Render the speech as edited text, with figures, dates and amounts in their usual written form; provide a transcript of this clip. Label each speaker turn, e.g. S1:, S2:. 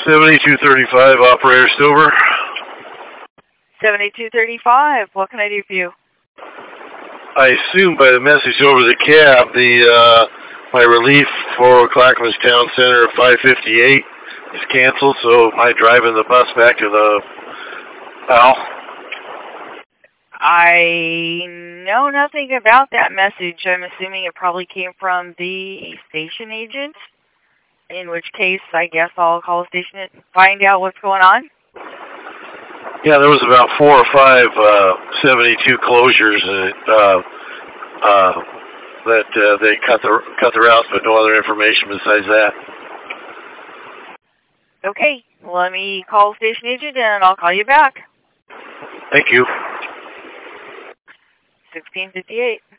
S1: 7235, Operator Silver.
S2: 7235, what can I do for you?
S1: I assume by the message over the cab, my relief for Clackamas Town Center at 558 is canceled, so am I driving the bus back to the PAL?
S2: I know nothing about that message. I'm assuming it probably came from the station agent, in which case I guess I'll call the station and find out what's going on.
S1: Yeah, there was about 4 or 5 72 closures that they cut the routes, but no other information besides that.
S2: Okay, let me call the station agent and I'll call you back.
S1: Thank you.
S2: 1658.